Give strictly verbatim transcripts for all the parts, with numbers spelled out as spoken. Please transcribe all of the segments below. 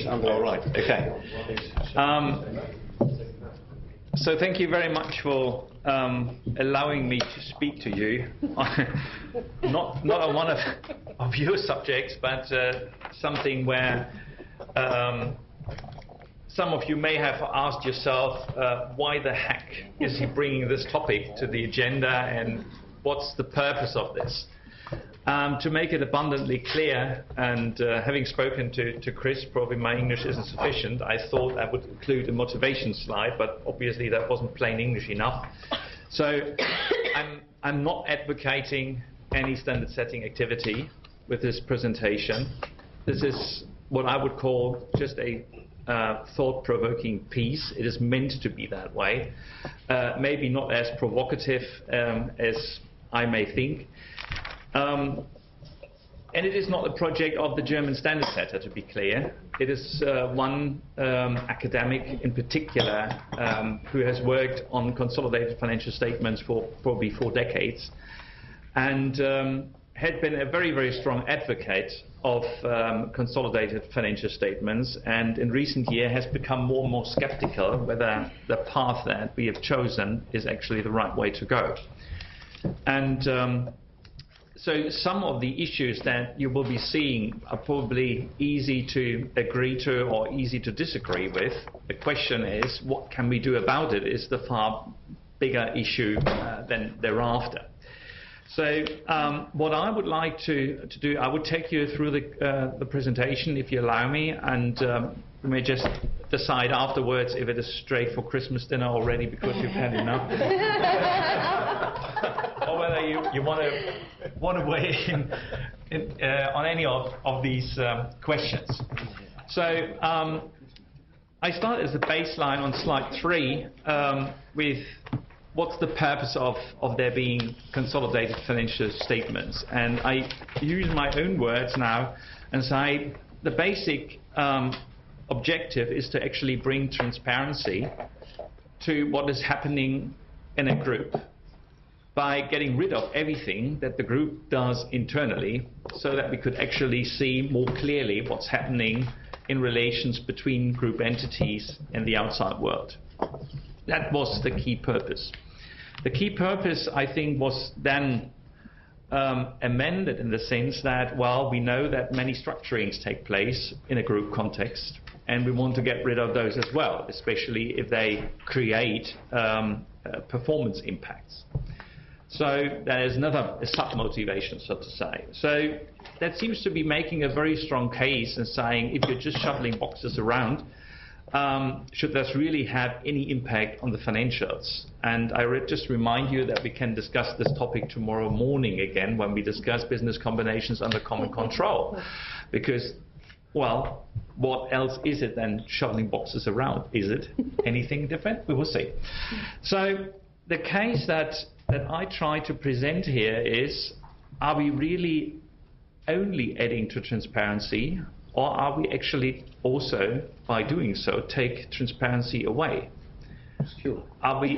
Please, I'm all right. Okay. Um, so thank you very much for um, allowing me to speak to you. not not on one of, of your subjects, but uh, something where um, some of you may have asked yourself, uh, why the heck is he bringing this topic to the agenda, and what's the purpose of this? Um, to make it abundantly clear, and uh, having spoken to, to Chris, probably my English isn't sufficient, I thought I would include a motivation slide, but obviously that wasn't plain English enough. So I'm, I'm not advocating any standard setting activity with this presentation. This is what I would call just a uh, thought-provoking piece. It is meant to be that way. Uh, maybe not as provocative um, as I may think. Um, and it is not a project of the German standard setter, to be clear. It is uh, one um, academic in particular um, who has worked on consolidated financial statements for probably four decades and um, had been a very, very strong advocate of um, consolidated financial statements, and in recent years has become more and more skeptical whether the path that we have chosen is actually the right way to go. And um, So some of the issues that you will be seeing are probably easy to agree to or easy to disagree with. The question is, what can we do about it, is the far bigger issue uh, than thereafter. So um, what I would like to, to do, I would take you through the, uh, the presentation, if you allow me, and um, we may just decide afterwards if it is straight for Christmas dinner already because you've had enough. Or whether you, you want to want to weigh in, in uh, on any of, of these um, questions. So um, I start as a baseline on slide three um, with what's the purpose of, of there being consolidated financial statements. And I use my own words now and say the basic um, objective is to actually bring transparency to what is happening in a group, by getting rid of everything that the group does internally so that we could actually see more clearly what's happening in relations between group entities and the outside world. That was the key purpose. The key purpose, I think, was then um, amended in the sense that, well, we know that many structurings take place in a group context, and we want to get rid of those as well, especially if they create um, uh, performance impacts. So there is another sub-motivation, so to say. So that seems to be making a very strong case and saying if you're just shuffling boxes around, um, should this really have any impact on the financials? And I re- just remind you that we can discuss this topic tomorrow morning again when we discuss business combinations under common control. Because, well, what else is it than shuffling boxes around? Is it anything different? We will see. So the case that that I try to present here is, are we really only adding to transparency, or are we actually also, by doing so, take transparency away? Sure. Are we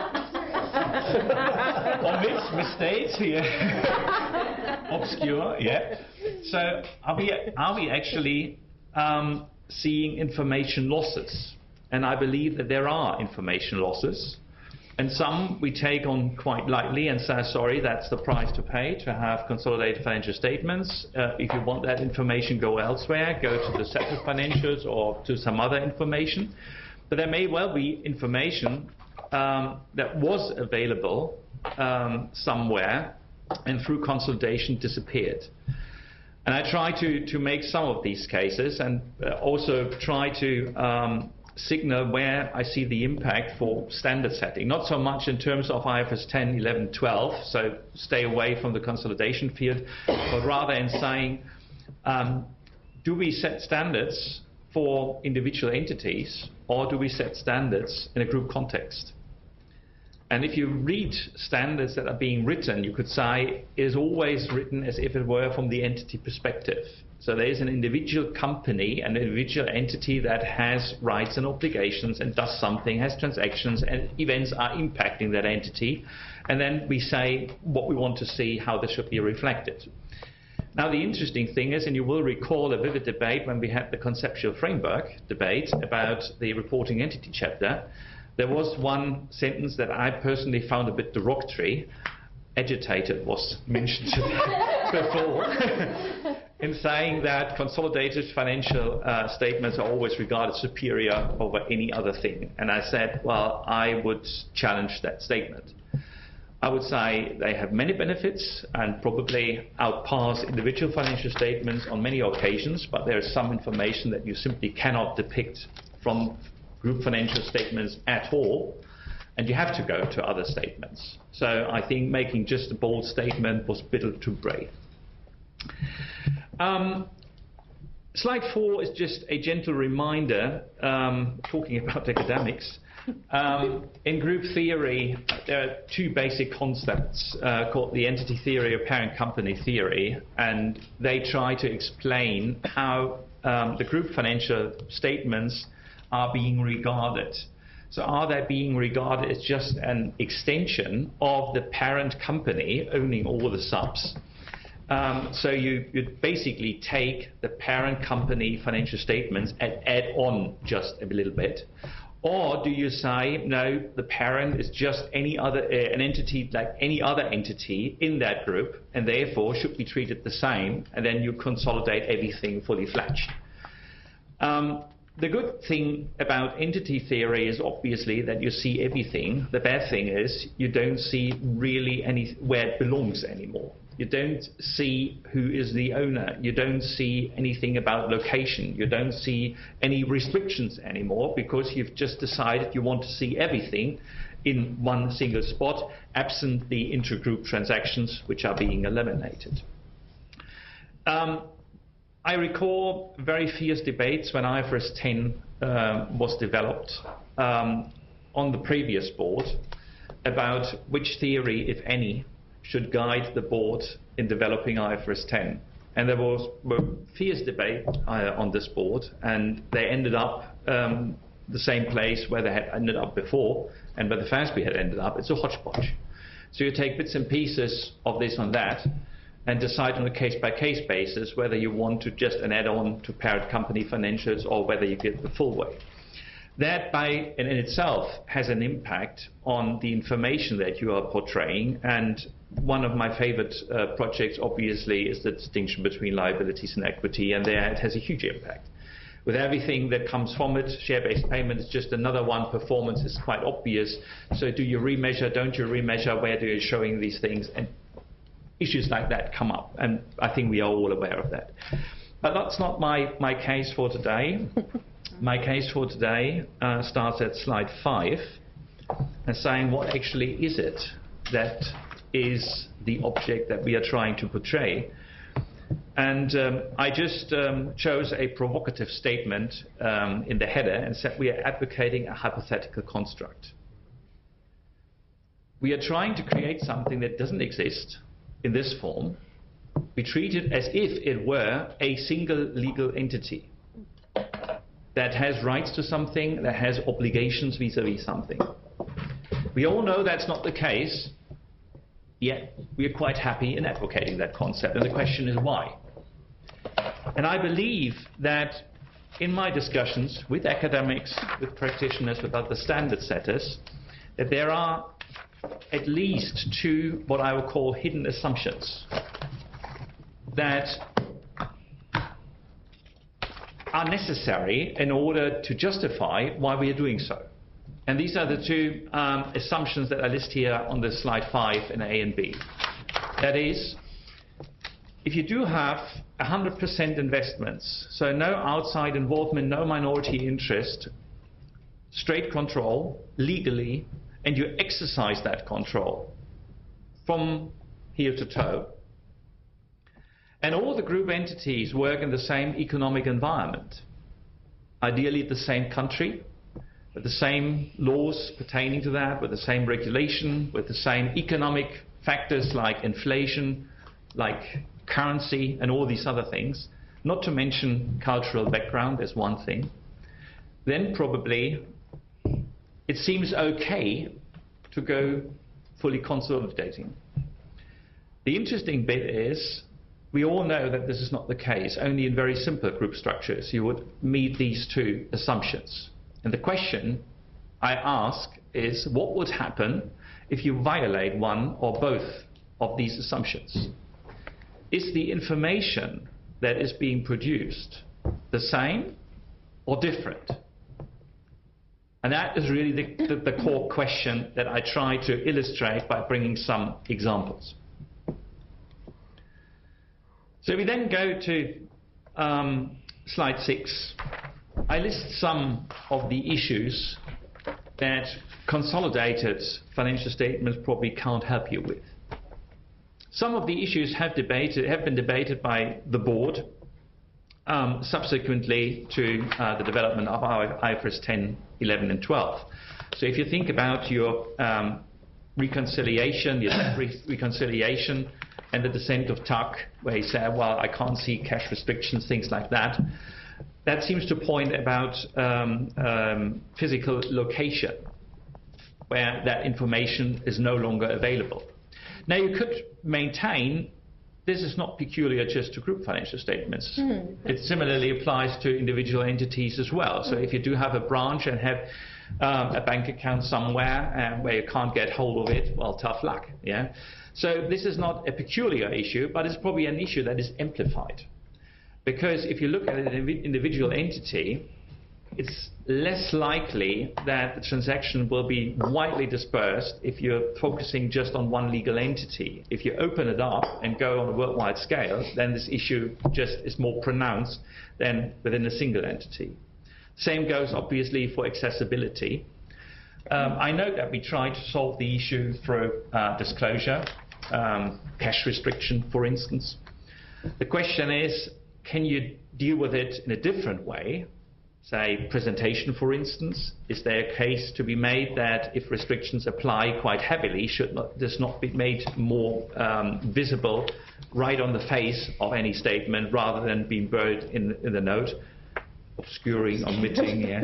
omit mistakes here? Obscure, yeah. So are we are we actually um, seeing information losses? And I believe that there are information losses. And some we take on quite lightly and say, sorry, that's the price to pay to have consolidated financial statements. Uh, if you want that information, go elsewhere, go to the separate financials or to some other information. But there may well be information um, that was available um, somewhere and through consolidation disappeared. And I try to, to make some of these cases and uh, also try to um, signal where I see the impact for standard setting, not so much in terms of I F R S ten, eleven, twelve, so stay away from the consolidation field, but rather in saying, um, do we set standards for individual entities, or do we set standards in a group context? And if you read standards that are being written, you could say it is always written as if it were from the entity perspective. So there is an individual company, an individual entity that has rights and obligations and does something, has transactions, and events are impacting that entity. And then we say what we want to see, how this should be reflected. Now, the interesting thing is, and you will recall a vivid debate when we had the conceptual framework debate about the reporting entity chapter, there was one sentence that I personally found a bit derogatory. Agitated was mentioned before, in saying that consolidated financial uh, statements are always regarded superior over any other thing. And I said, well, I would challenge that statement. I would say they have many benefits and probably outpass individual financial statements on many occasions, but there is some information that you simply cannot depict from group financial statements at all, and you have to go to other statements. So I think making just a bold statement was a bit too brave. Um, slide four is just a gentle reminder, um, talking about academics. Um, in group theory, there are two basic concepts uh, called the entity theory or parent company theory, and they try to explain how um, the group financial statements are being regarded. So are they being regarded as just an extension of the parent company owning all the subs? Um, so you, you basically take the parent company financial statements and add on just a little bit. Or do you say, no, the parent is just any other, uh, an entity like any other entity in that group, and therefore should be treated the same, and then you consolidate everything fully fledged. Um, The good thing about entity theory is obviously that you see everything. The bad thing is you don't see really any where it belongs anymore. You don't see who is the owner. You don't see anything about location. You don't see any restrictions anymore because you've just decided you want to see everything in one single spot, absent the intergroup transactions which are being eliminated. Um, I recall very fierce debates when I F R S ten uh, was developed um, on the previous board about which theory, if any, should guide the board in developing I F R S ten. And there was were fierce debate uh, on this board, and they ended up um, the same place where they had ended up before, and where the F A S B had ended up. It's a hodgepodge. So you take bits and pieces of this and that, and decide on a case-by-case basis whether you want to just an add-on to parent company financials or whether you get the full way. That by in itself has an impact on the information that you are portraying, and one of my favorite uh, projects obviously is the distinction between liabilities and equity, and there it has a huge impact. With everything that comes from it, share-based payment is just another one, performance is quite obvious, so do you remeasure, don't you remeasure, where do you showing these things? And issues like that come up, and I think we are all aware of that. But that's not my, my case for today. My case for today uh, starts at slide five, and saying what actually is it that is the object that we are trying to portray. And um, I just um, chose a provocative statement um, in the header and said we are advocating a hypothetical construct. We are trying to create something that doesn't exist in this form. We treat it as if it were a single legal entity that has rights to something, that has obligations vis-a-vis something. We all know that's not the case, yet we are quite happy in advocating that concept, and the question is why? And I believe that in my discussions with academics, with practitioners, with other standard setters, that there are at least two what I would call hidden assumptions that are necessary in order to justify why we are doing so. And these are the two um, assumptions that I list here on the slide five in A and B. That is, if you do have one hundred percent investments, so no outside involvement, no minority interest, straight control legally, and you exercise that control from here to toe, and all the group entities work in the same economic environment, ideally the same country, with the same laws pertaining to that, with the same regulation, with the same economic factors like inflation, like currency, and all these other things, not to mention cultural background as one thing, then probably it seems okay to go fully consolidating. The interesting bit is we all know that this is not the case. Only in very simple group structures you would meet these two assumptions. And the question I ask is, what would happen if you violate one or both of these assumptions? Is the information that is being produced the same or different? And that is really the, the, the core question that I try to illustrate by bringing some examples. So we then go to um, slide six. I list some of the issues that consolidated financial statements probably can't help you with. Some of the issues have, debated, have been debated by the board um, subsequently to uh, the development of our I F R S ten, eleven and twelve. So if you think about your um, reconciliation, your debt re reconciliation and the descent of Tuck, where he said, well, I can't see cash restrictions, things like that, that seems to point about um, um, physical location where that information is no longer available. Now, you could maintain this is not peculiar just to group financial statements. Mm. It similarly applies to individual entities as well. So if you do have a branch and have um, a bank account somewhere um, where you can't get hold of it, well, tough luck. Yeah. So this is not a peculiar issue, but it's probably an issue that is amplified. Because if you look at an individual entity, it's less likely that the transaction will be widely dispersed if you're focusing just on one legal entity. If you open it up and go on a worldwide scale, then this issue just is more pronounced than within a single entity. Same goes obviously for accessibility. Um, I know that we try to solve the issue through uh, disclosure, um, cash restriction, for instance. The question is, can you deal with it in a different way? Say, presentation, for instance. Is there a case to be made that if restrictions apply quite heavily, should not, this not be made more um, visible right on the face of any statement rather than being buried in, in the note? Obscuring, omitting, yeah.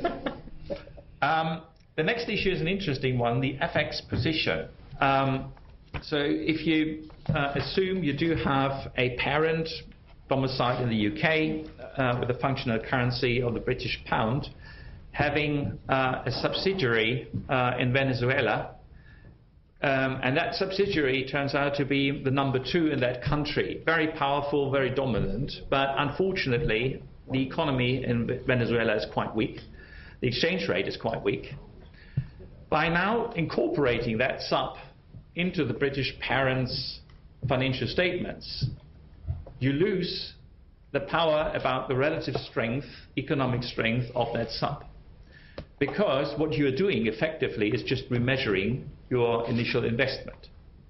Um, the next issue is an interesting one, the F X position. Um, so if you uh, assume you do have a parent domiciled in the U K uh, with a functional currency of the British pound, having uh, a subsidiary uh, in Venezuela, um, and that subsidiary turns out to be the number two in that country, very powerful, very dominant, but unfortunately the economy in Venezuela is quite weak, the exchange rate is quite weak. By now incorporating that sub into the British parent's financial statements, you lose the power about the relative strength, economic strength of that sub. Because what you are doing effectively is just remeasuring your initial investment.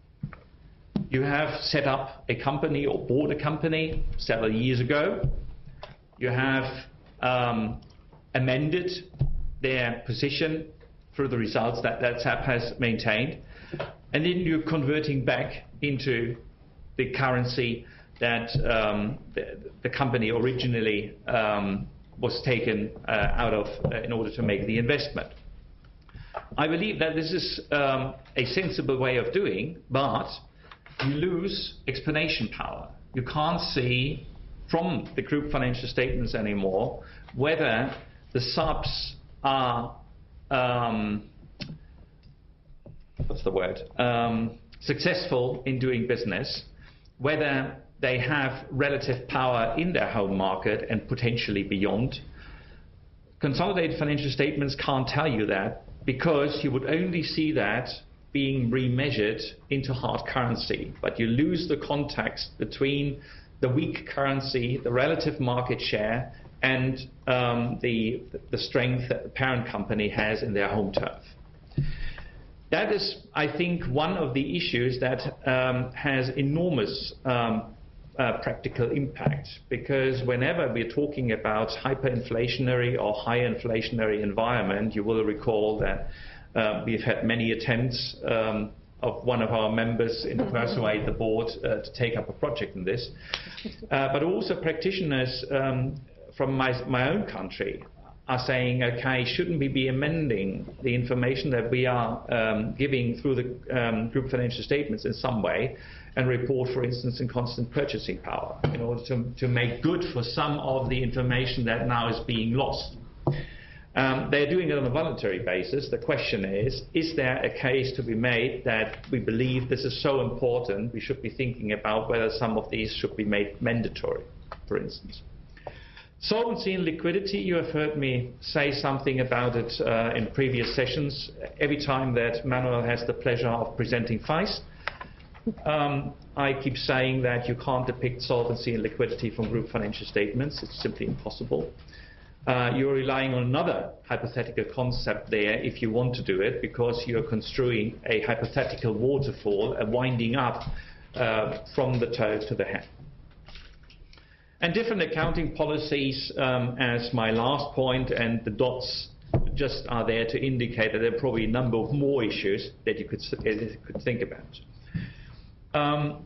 You have set up a company or bought a company several years ago. You have um, amended their position through the results that that sub has maintained. And then you're converting back into the currency that um, the, the company originally um, was taken uh, out of uh, in order to make the investment. I believe that this is um, a sensible way of doing, but you lose explanation power. You can't see from the group financial statements anymore whether the subs are um, what's the word um, successful in doing business, whether they have relative power in their home market and potentially beyond. Consolidated financial statements can't tell you that, because you would only see that being remeasured into hard currency. But you lose the context between the weak currency, the relative market share, and um, the, the strength that the parent company has in their home turf. That is, I think, one of the issues that um, has enormous um, uh, practical impact, because whenever we're talking about hyperinflationary or high inflationary environment, you will recall that uh, we've had many attempts um, of one of our members in to persuade the board uh, to take up a project in this, uh, but also practitioners um, from my, my own country are saying, okay, shouldn't we be amending the information that we are um, giving through the um, group financial statements in some way? and report, for instance, in constant purchasing power in order to, to make good for some of the information that now is being lost. Um, they're doing it on a voluntary basis. The question is, is there a case to be made that we believe this is so important we should be thinking about whether some of these should be made mandatory, for instance. Solvency and liquidity, you have heard me say something about it uh, in previous sessions. Every time that Manuel has the pleasure of presenting FAIST, um, I keep saying that you can't depict solvency and liquidity from group financial statements. It's simply impossible. Uh, you're relying on another hypothetical concept there if you want to do it, because you're construing a hypothetical waterfall, a winding up uh, from the toe to the head. And different accounting policies um, as my last point, and the dots just are there to indicate that there are probably a number of more issues that you could, could think about. Um,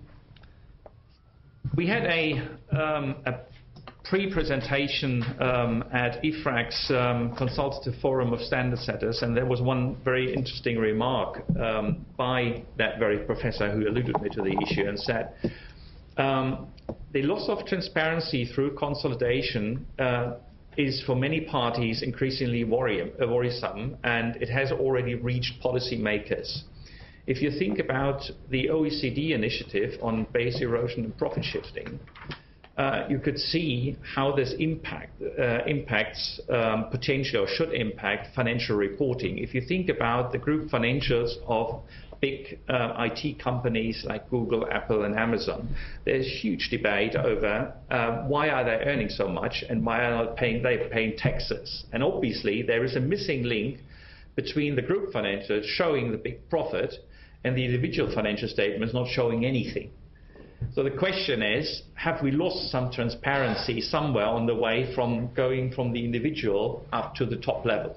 we had a, um, a pre-presentation um, at I F R A C's um, Consultative Forum of Standard Setters, and there was one very interesting remark um, by that very professor who alluded me to the issue and said, um, the loss of transparency through consolidation uh, is for many parties increasingly worry, uh, worrisome, and it has already reached policymakers. If you think about the O E C D initiative on base erosion and profit shifting, uh, you could see how this impact, uh, impacts um, potentially or should impact financial reporting. If you think about the group financials of big uh, I T companies like Google, Apple, and Amazon, there's huge debate over uh, why are they earning so much and why are they paying, they paying taxes. And obviously, there is a missing link between the group financials showing the big profit and the individual financial statements not showing anything. So the question is, have we lost some transparency somewhere on the way from going from the individual up to the top level?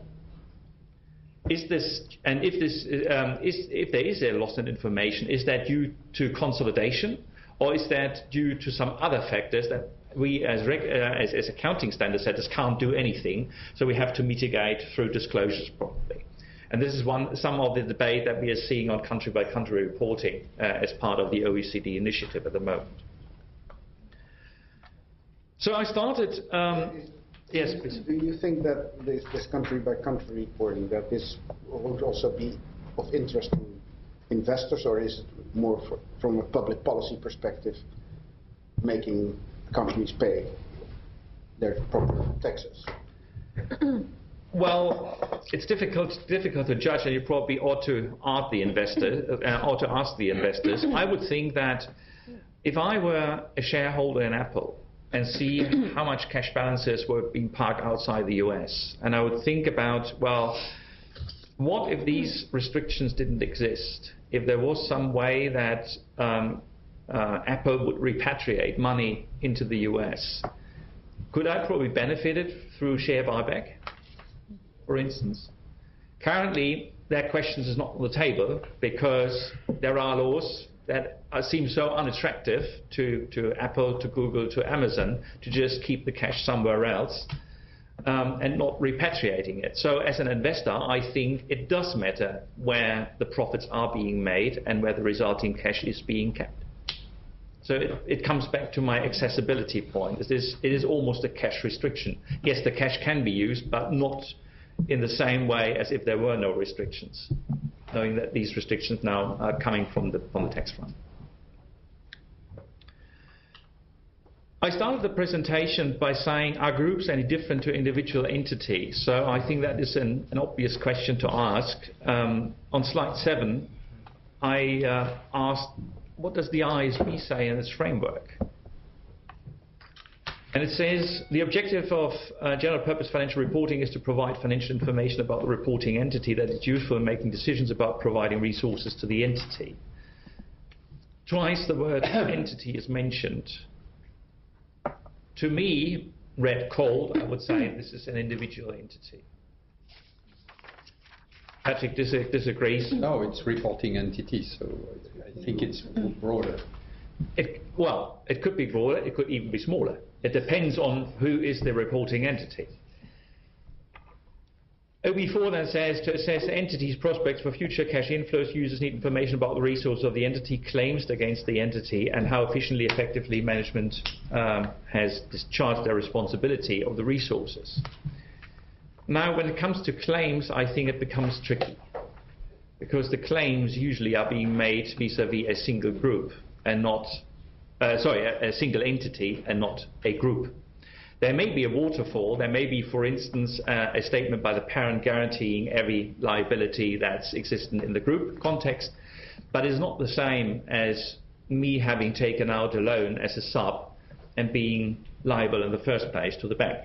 Is this, and if this, um, is, if there is a loss in information, is that due to consolidation, or is that due to some other factors that we as, reg, uh, as, as accounting standard setters can't do anything, so we have to mitigate through disclosures probably? And this is one, some of the debate that we are seeing on country-by-country reporting uh, as part of the O E C D initiative at the moment. So I started... Um, yes, please. Do you think that this, this country-by-country reporting, that this would also be of interest to investors, or is it more for, from a public policy perspective, making companies pay their proper taxes? Well, it's difficult difficult to judge, and you probably ought to ask the investor, uh, ought to ask the investors. I would think that if I were a shareholder in Apple and see how much cash balances were being parked outside the U S, and I would think about, well, what if these restrictions didn't exist? If there was some way that um, uh, Apple would repatriate money into the U S, could I probably benefit it through share buyback, for instance? Currently, that question is not on the table because there are laws that are, seem so unattractive to, to Apple, to Google, to Amazon to just keep the cash somewhere else um, and not repatriating it. So as an investor, I think it does matter where the profits are being made and where the resulting cash is being kept. So it, it comes back to my accessibility point. It is, it is almost a cash restriction. Yes, the cash can be used, but not in the same way as if there were no restrictions, knowing that these restrictions now are coming from the, from the tax front. I started the presentation by saying, are groups any different to individual entities? So I think that is an, an obvious question to ask. Um, on slide seven, I uh, asked, what does the I A S B say in its framework? And it says, the objective of uh, general purpose financial reporting is to provide financial information about the reporting entity that is useful in making decisions about providing resources to the entity. Twice the word entity is mentioned. To me, read cold, I would say this is an individual entity. Patrick dis disagrees. No, it's reporting entities, so I think it's broader. It, well, it could be broader, it could even be smaller. It depends on who is the reporting entity. O B four then says, to assess the entity's prospects for future cash inflows, users need information about the resources of the entity, claims against the entity, and how efficiently, effectively management um, has discharged their responsibility of the resources. Now, when it comes to claims, I think it becomes tricky, because the claims usually are being made vis-à-vis a single group and not, uh, sorry, a, a single entity and not a group. There may be a waterfall. There may be, for instance, uh, a statement by the parent guaranteeing every liability that's existent in the group context, but it's not the same as me having taken out a loan as a sub and being liable in the first place to the bank.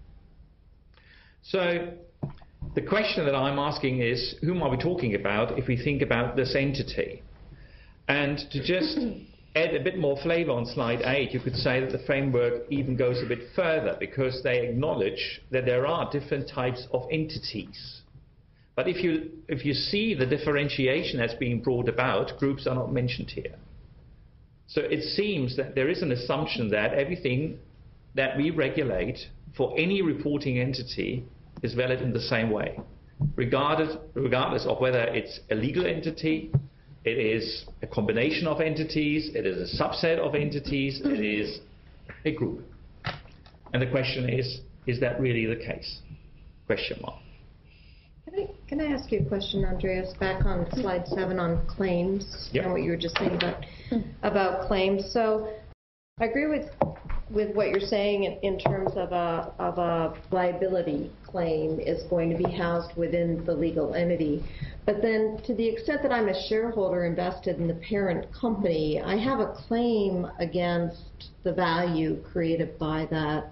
So the question that I'm asking is, whom are we talking about if we think about this entity? And to just add a bit more flavor on slide eight, you could say that the framework even goes a bit further, because they acknowledge that there are different types of entities. But if you, if you see the differentiation that's being brought about, groups are not mentioned here. So it seems that there is an assumption that everything that we regulate for any reporting entity is valid in the same way, regardless, regardless of whether it's a legal entity, it is a combination of entities, it is a subset of entities, it is a group. And the question is, is that really the case? Question mark. Can I, can I ask you a question, Andreas, back on slide seven on claims, Yep. and what you were just saying about, about claims. So I agree with, with what you're saying in, in terms of a, of a liability claim is going to be housed within the legal entity. But then, to the extent that I'm a shareholder invested in the parent company, I have a claim against the value created by that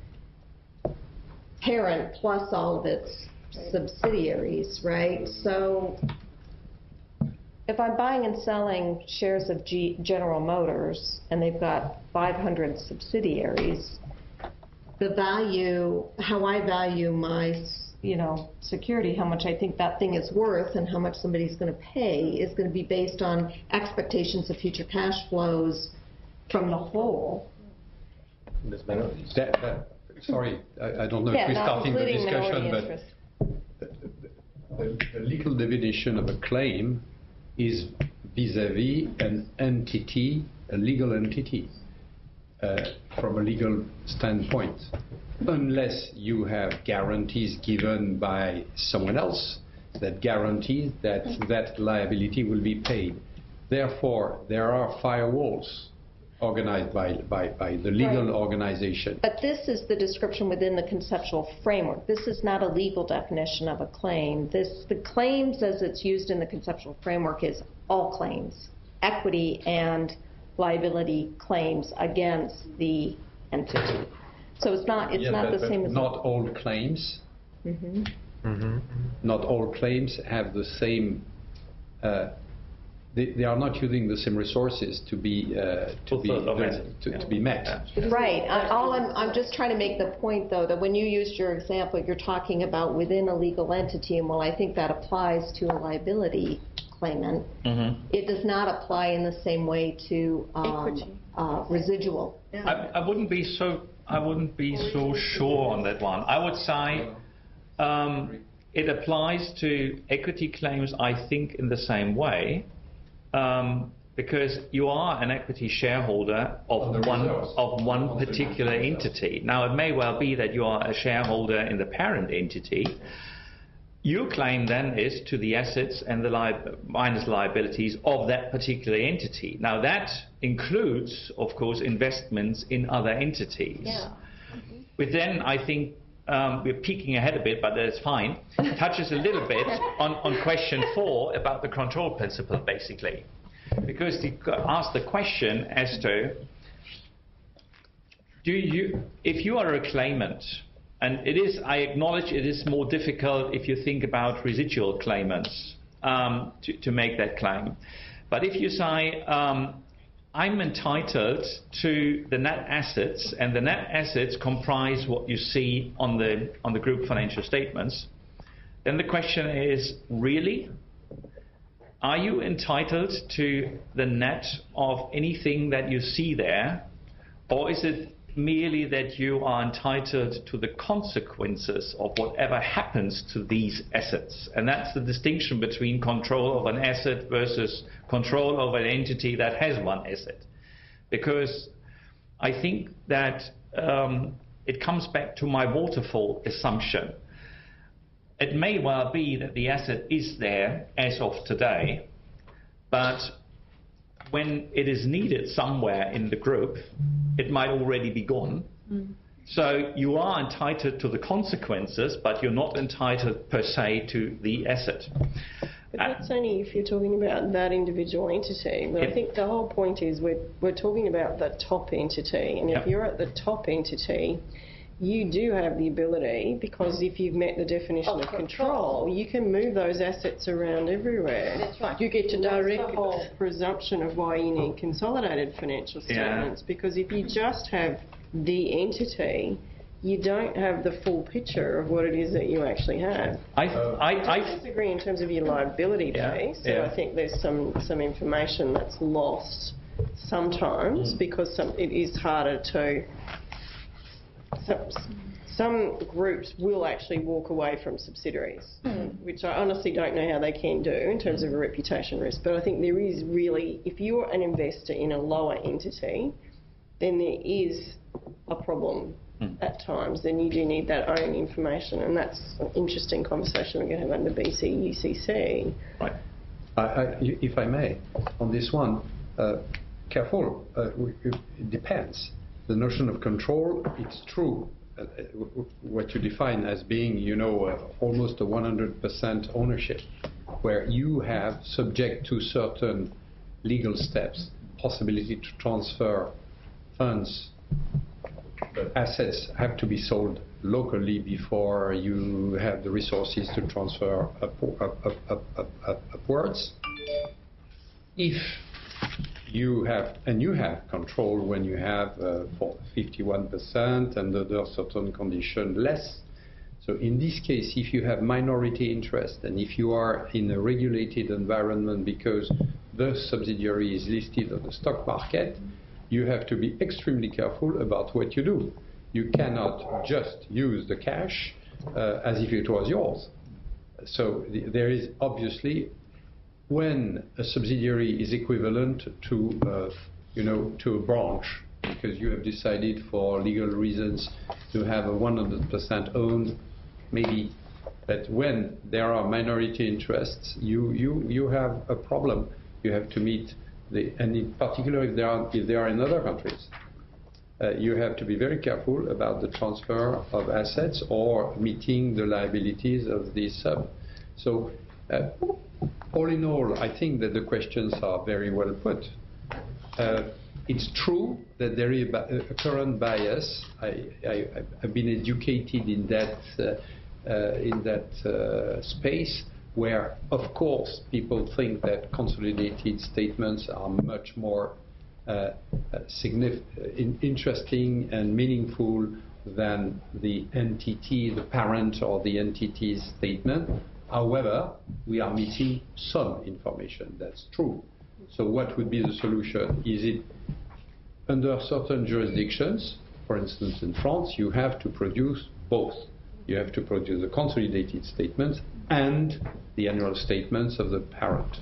parent plus all of its subsidiaries, right? So if I'm buying and selling shares of G General Motors and they've got five hundred subsidiaries, the value, how I value my you know, security, how much I think that thing is worth and how much somebody's going to pay is going to be based on expectations of future cash flows from the whole. That, that, sorry, I, I don't know Yeah, if we're not starting the including discussion, minority but interest. the, the, the legal definition of a claim is vis-à-vis an entity, a legal entity, uh, from a legal standpoint. Unless you have guarantees given by someone else that guarantees that that liability will be paid. Therefore, there are firewalls organized by, by, by the legal Right. organization. But this is the description within the conceptual framework. This is not a legal definition of a claim. This, the claims as it's used in the conceptual framework is all claims, equity and liability claims against the entity. So it's not, it's Yeah, not but, the same but as... not all claims, Mm-hmm. Mm-hmm. not all claims have the same, uh, they, they are not using the same resources to be, uh, to, be Fulfilled or to, met. to, Yeah. to be met. Right. I, all I'm, I'm just trying to make the point, though, that when you used your example, you're talking about within a legal entity, and while I think that applies to a liability claimant, Mm-hmm. it does not apply in the same way to um, Equity. uh, residual. I, I wouldn't be so I wouldn't be so sure on that one. I would say um, it applies to equity claims, I think, in the same way, um, because you are an equity shareholder of Of the one reserves. of one Of the particular reserves. entity. Now, it may well be that you are a shareholder in the parent entity. Your claim then is to the assets and the li minus liabilities of that particular entity. Now that includes, of course, investments in other entities. Yeah. Which then, I think, um, we're peeking ahead a bit, but that's fine, touches a little bit on, on question four about the control principle, basically. Because you ask the question as to, do you, if you are a claimant, and it is, I acknowledge it is more difficult if you think about residual claimants um, to, to make that claim. But if you say, um, I'm entitled to the net assets, and the net assets comprise what you see on the, on the group financial statements, then the question is, really? Are you entitled to the net of anything that you see there? Or is it merely that you are entitled to the consequences of whatever happens to these assets. And that's the distinction between control of an asset versus control of an entity that has one asset. Because I think that um, it comes back to my waterfall assumption. It may well be that the asset is there as of today, but when it is needed somewhere in the group, it might already be gone. Mm. So you are entitled to the consequences, but you're not entitled per se to the asset. But that's uh, only if you're talking about that individual entity. But yep. I think the whole point is we're, we're talking about the top entity. And if yep. you're at the top entity, you do have the ability, because if you've met the definition of, of control, you can move those assets around everywhere. That's right. You get to direct the whole presumption of why you need consolidated financial statements, yeah. because if you just have the entity, you don't have the full picture of what it is that you actually have. I, I, I disagree in terms of your liability yeah, piece. So yeah. I think there's some, some information that's lost sometimes mm. because some, it is harder to... Some, some groups will actually walk away from subsidiaries, mm. which I honestly don't know how they can do in terms of a reputation risk. But I think there is really, if you're an investor in a lower entity, then there is a problem mm. at times. Then you do need that own information, and that's an interesting conversation we're going to have under B C U C C. Right. I, I, if I may, on this one, uh, careful. Uh, it depends. The notion of control, it's true, uh, what you define as being, you know, uh, almost a one hundred percent ownership, where you have, subject to certain legal steps, possibility to transfer funds, but assets have to be sold locally before you have the resources to transfer up, up, up, up, up, up, upwards. If you have, and you have control when you have uh, for fifty-one percent and under certain condition less. So in this case, if you have minority interest and if you are in a regulated environment because the subsidiary is listed on the stock market, you have to be extremely careful about what you do. You cannot just use the cash uh, as if it was yours. So the, there is obviously, when a subsidiary is equivalent to, uh, you know, to a branch, because you have decided for legal reasons to have a one hundred percent owned, maybe, but when there are minority interests, you, you, you have a problem. You have to meet the, and in particular if they are, if they are in other countries, uh, you have to be very careful about the transfer of assets or meeting the liabilities of the sub. So, uh, all in all, I think that the questions are very well put. Uh, it's true that there is a current bias. I, I, I've been educated in that, uh, uh, in that uh, space where, of course, people think that consolidated statements are much more uh, signif- in interesting and meaningful than the entity, the parent or the entity's statement. However, we are missing some information. That's true. So what would be the solution? Is it under certain jurisdictions, for instance in France, you have to produce both. You have to produce the consolidated statements and the annual statements of the parent.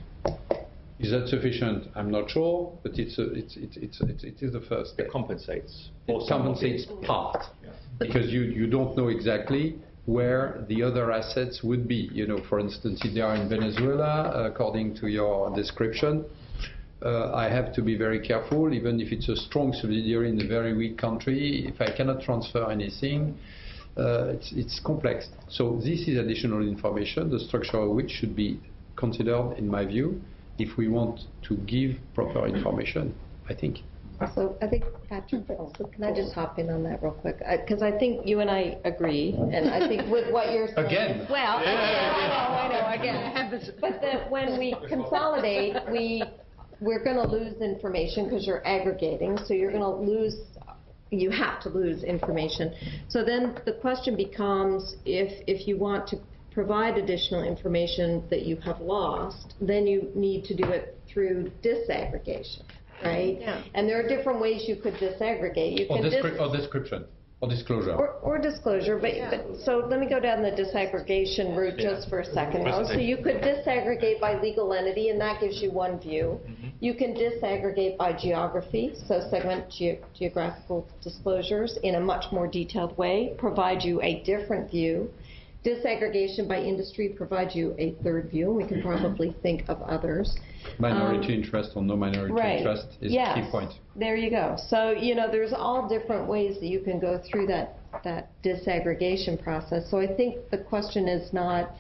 Is that sufficient? I'm not sure, but it's a, it's, it's, it's, it's, it is the first step. It compensates. It compensates part, yeah. Because you, you don't know exactly where the other assets would be. You know, for instance, if they are in Venezuela, according to your description, uh, I have to be very careful, even if it's a strong subsidiary in a very weak country. If I cannot transfer anything, uh, it's, it's complex. So this is additional information, the structure of which should be considered, in my view, if we want to give proper information, I think. So I think, Patrick, can I just hop in on that real quick? Because I, I think you and I agree, and I think with what you're saying. Again. Well, yeah. I know, I know, again. But that when we consolidate, we, we're going to lose information because you're aggregating, so you're going to lose, you have to lose information. So then the question becomes, if, if you want to provide additional information that you have lost, then you need to do it through disaggregation. right? Yeah. And there are different ways you could disaggregate. You Or, can dis- descri- or description, or disclosure. Or, or disclosure, but, but, so let me go down the disaggregation route just for a second. though. So you could disaggregate by legal entity, and that gives you one view. You can disaggregate by geography, so segment ge- geographical disclosures in a much more detailed way, provide you a different view. Disaggregation by industry provides you a third view, and we can probably think of others. Minority Um, interest or no minority Right. interest is Yes. a key point. There you go. So, you know, there's all different ways that you can go through that, that disaggregation process. So I think the question is not,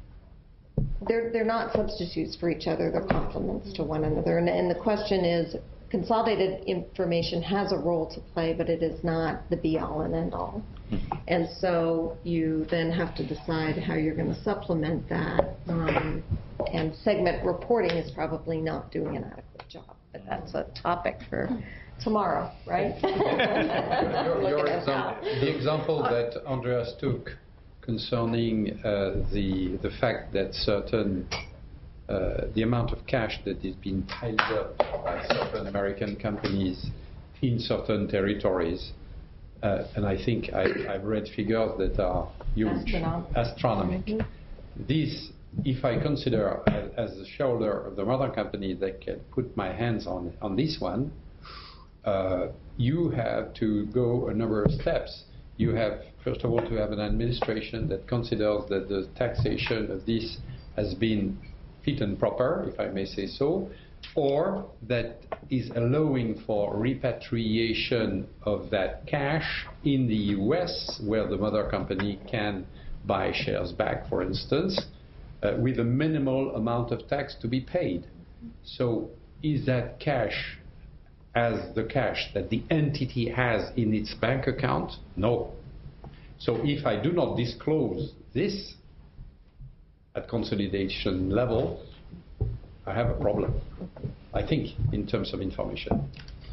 they're, they're not substitutes for each other, they're complements to one another. And, and the question is, consolidated information has a role to play, but it is not the be-all and end-all. And so you then have to decide how you're going to supplement that. Um, and segment reporting is probably not doing an adequate job, but that's a topic for tomorrow, right? Your, your Looking at exam- how. the example that Andreas took concerning uh, the the fact that certain uh, the amount of cash that is being piled up by certain American companies in certain territories, uh, and I think I, I've read figures that are huge, Astronomical. astronomic. This, if I consider as, as a shareholder of the mother company that can put my hands on on this one, uh, you have to go a number of steps. You have, first of all, to have an administration that considers that the taxation of this has been fit and proper, if I may say so, or that is allowing for repatriation of that cash in the U S, where the mother company can buy shares back, for instance, uh, with a minimal amount of tax to be paid. So is that cash as the cash that the entity has in its bank account? No. So if I do not disclose this at consolidation level, I have a problem, I think, in terms of information.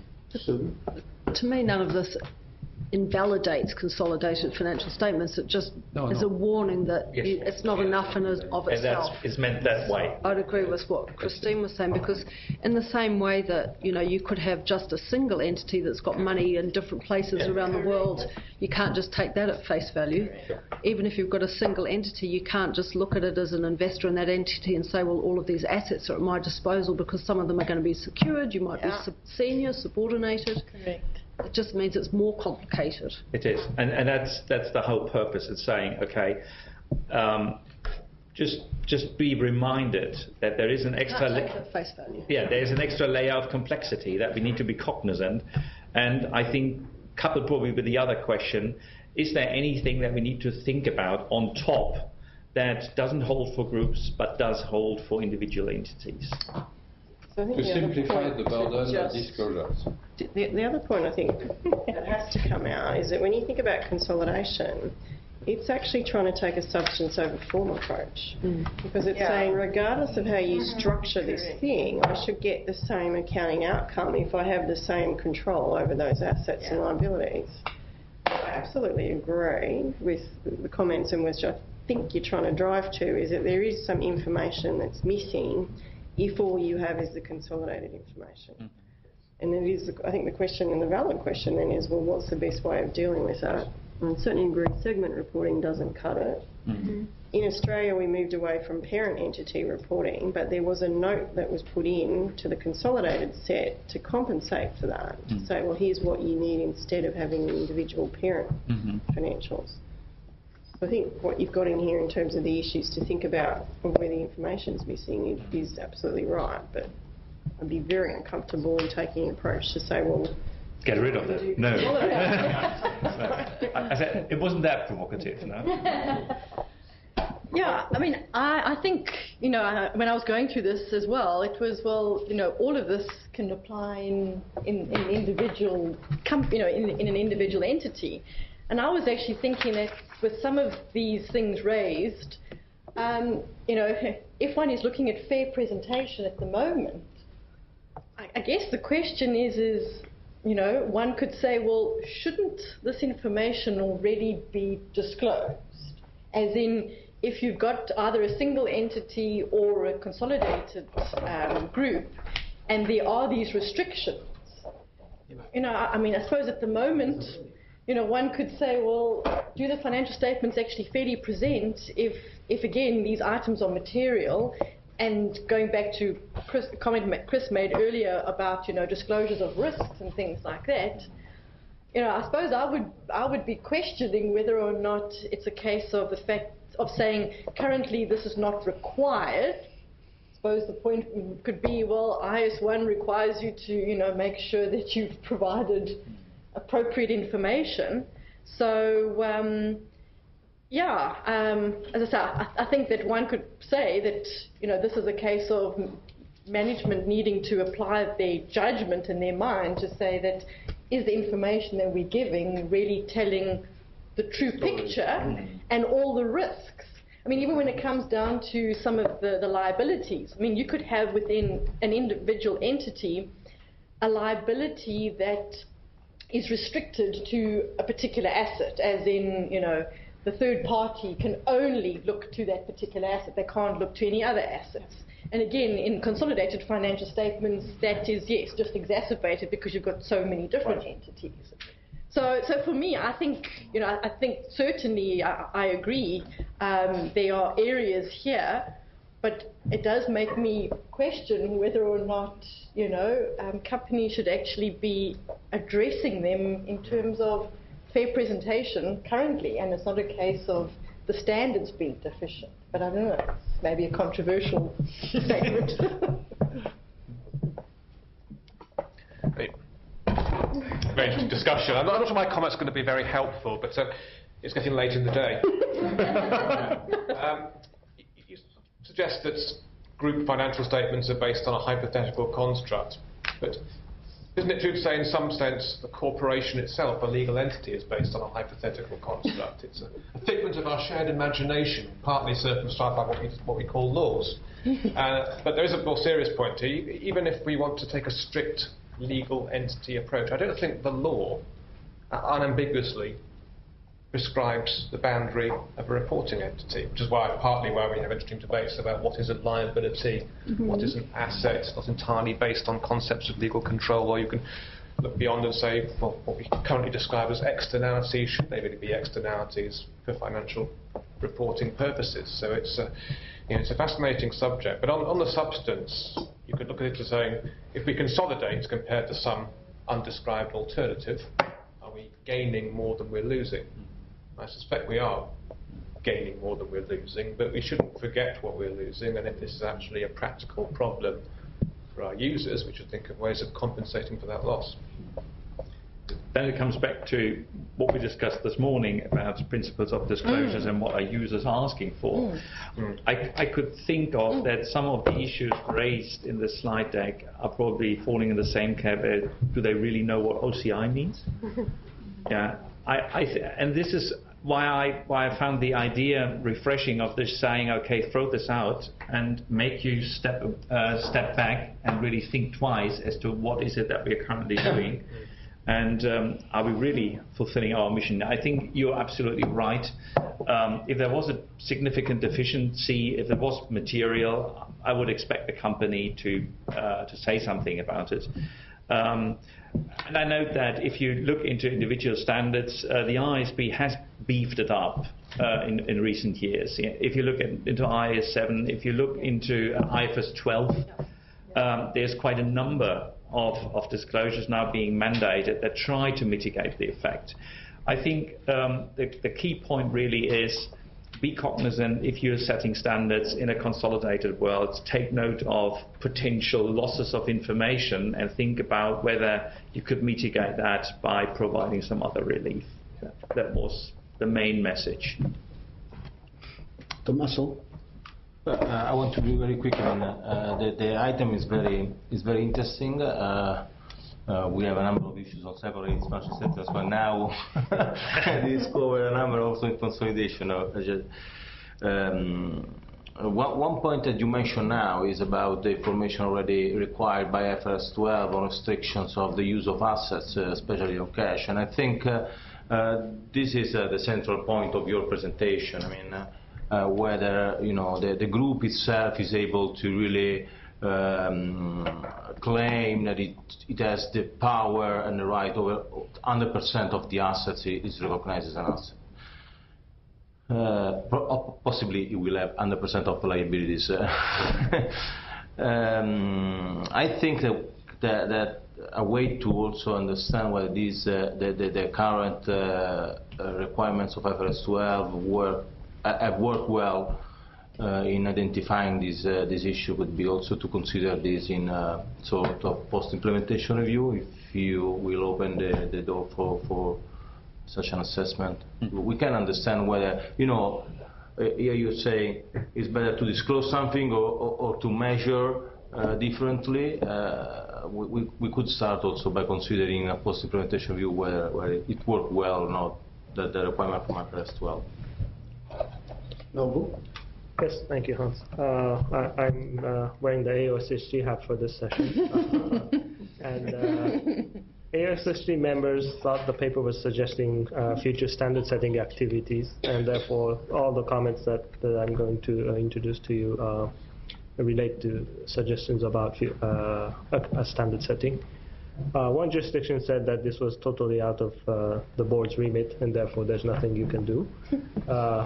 To me, none of this invalidates consolidated financial statements. It just No, is no. a warning that Yes. you- it's not enough in and of And itself. that's, it's meant that way. I'd agree with what Christine was saying, because in the same way that, you know, you could have just a single entity that's got money in different places around the world, you can't just take that at face value. Even if you've got a single entity, you can't just look at it as an investor in that entity and say, well, all of these assets are at my disposal, because some of them are going to be secured, you might Yeah. be sub- senior, subordinated. Correct. It just means it's more complicated. It is, and, and that's that's the whole purpose of saying, okay, um, just just be reminded that there is an extra. Can't la- take it at face value. yeah, there is an extra layer of complexity that we need to be cognizant, and I think coupled probably with the other question, is there anything that we need to think about on top that doesn't hold for groups but does hold for individual entities? So I think To the other simplify point the to burden of just- disclosures. The, the other point I think that has to come out is that when you think about consolidation, it's actually trying to take a substance over form approach. Because it's Yeah. saying, regardless of how you structure this thing, I should get the same accounting outcome if I have the same control over those assets and liabilities. I absolutely agree with the comments, and which I think you're trying to drive to, is that there is some information that's missing if all you have is the consolidated information. And it is, I think the question, and the valid question then is, well, what's the best way of dealing with that? And certainly group segment reporting doesn't cut it. Mm-hmm. In Australia, we moved away from parent entity reporting, but there was a note that was put in to the consolidated set to compensate for that, Mm. to say, well, here's what you need instead of having the individual parent Mm-hmm. financials. So I think what you've got in here in terms of the issues to think about of where the information's missing is absolutely right, but I'd be very uncomfortable in taking an approach to say, well, Get rid of it. No. I, I said it wasn't that provocative, no? Yeah, I mean, I, I think, you know, I, when I was going through this as well, it was, well, you know, all of this can apply in, in, in individual, com- you know, in, in an individual entity. And I was actually thinking that with some of these things raised, um, you know, if one is looking at fair presentation at the moment, I, I guess the question is, is, you know, one could say, well, shouldn't this information already be disclosed? As in, if you've got either a single entity or a consolidated um, group, and there are these restrictions. You know, I, I mean, I suppose at the moment, you know, one could say, well, do the financial statements actually fairly present if, if again, these items are material? And going back to Chris, a comment Chris made earlier about, you know, disclosures of risks and things like that, you know, I suppose I would, I would be questioning whether or not it's a case of the fact of saying currently this is not required. I suppose the point could be, well, I S one requires you to, you know, make sure that you've provided appropriate information. So, um, yeah, um, as I say, I, I think that one could say that, you know, this is a case of management needing to apply their judgment in their mind to say that is the information that we're giving really telling the true picture and all the risks. I mean, even when it comes down to some of the, the liabilities, I mean, you could have within an individual entity a liability that is restricted to a particular asset, as in, you know, the third party can only look to that particular asset. They can't look to any other assets. And again, in consolidated financial statements, that is, yes, just exacerbated because you've got so many different right. entities. So, so for me, I think, you know, I, I think certainly I, I agree. Um, there are areas here, but it does make me question whether or not, you know, um, companies should actually be addressing them in terms of fair presentation currently, and it's not a case of the standards being deficient. But I don't know, it's maybe a controversial statement. Very interesting discussion. I'm not, I'm not sure my comment's going to be very helpful, but uh, it's getting late in the day. um, you suggest that group financial statements are based on a hypothetical construct, but isn't it true to say in some sense the corporation itself, a legal entity, is based on a hypothetical construct? It's a, a figment of our shared imagination, partly circumscribed by what we, what we call laws. uh, but there is a more serious point here. Even if we want to take a strict legal entity approach, I don't think the law uh, unambiguously prescribes the boundary of a reporting entity, which is why partly why we have interesting debates about what is a liability, mm-hmm. what is an asset. It's not entirely based on concepts of legal control, or you can look beyond and say, well, what we currently describe as externalities, should they really be externalities for financial reporting purposes? So it's a, you know, it's a fascinating subject. But on, on the substance, you could look at it as saying, if we consolidate compared to some undescribed alternative, are we gaining more than we're losing? I suspect we are gaining more than we're losing, but we shouldn't forget what we're losing, and if this is actually a practical problem for our users, we should think of ways of compensating for that loss. Then it comes back to what we discussed this morning about principles of disclosures mm. and what our users are asking for. Mm. I, I could think of mm. that some of the issues raised in the slide deck are probably falling in the same category. Do they really know what O C I means? Yeah, I, I th and this is why I why I found the idea refreshing of this saying, okay, throw this out and make you step uh, step back and really think twice as to what is it that we are currently doing. And um, are we really fulfilling our mission? I think you're absolutely right. Um, if there was a significant deficiency, if there was material, I would expect the company to uh, to say something about it. Um, and I note that if you look into individual standards, uh, the I S B has beefed it up uh, in, in recent years. If you look at, into I S seven, if you look into uh, I F R S twelve, um, there's quite a number Of, of disclosures now being mandated that try to mitigate the effect. I think um, the, the key point really is be cognizant if you're setting standards in a consolidated world, take note of potential losses of information and think about whether you could mitigate that by providing some other relief. That, that was the main message. Tommaso? Uh, I want to be very quick on uh, the, the item is very is very interesting. Uh, uh, we have a number of issues on separate financial statements, but now discover a number also in consolidation. Um, one, one point that you mentioned now is about the information already required by I F R S twelve on restrictions of the use of assets, uh, especially of cash. And I think uh, uh, this is uh, the central point of your presentation. I mean. Uh, Uh, whether you know the, the group itself is able to really um, claim that it, it has the power and the right over one hundred percent of the assets it is recognized as an asset. Uh, possibly it will have one hundred percent of liabilities. um, I think that, that, that a way to also understand whether these uh, the, the, the current uh, requirements of I F R S twelve work, uh, have worked well uh, in identifying this uh, this issue would be also to consider this in a sort of post-implementation review. If you will open the, the door for, for such an assessment, mm-hmm. we can understand whether, you know, uh, here you say it's better to disclose something or, or, or to measure uh, differently. Uh, we, we, we could start also by considering a post-implementation view where, where it worked well or not, the, the requirement from I F R S twelve. Nobu? Yes, thank you, Hans. Uh, I, I'm uh, wearing the A O S H G hat for this session. uh, and uh, A O S H G members thought the paper was suggesting uh, future standard setting activities, and therefore all the comments that, that I'm going to uh, introduce to you uh, relate to suggestions about uh, a, a standard setting. Uh, one jurisdiction said that this was totally out of uh, the board's remit, and therefore there's nothing you can do. Uh,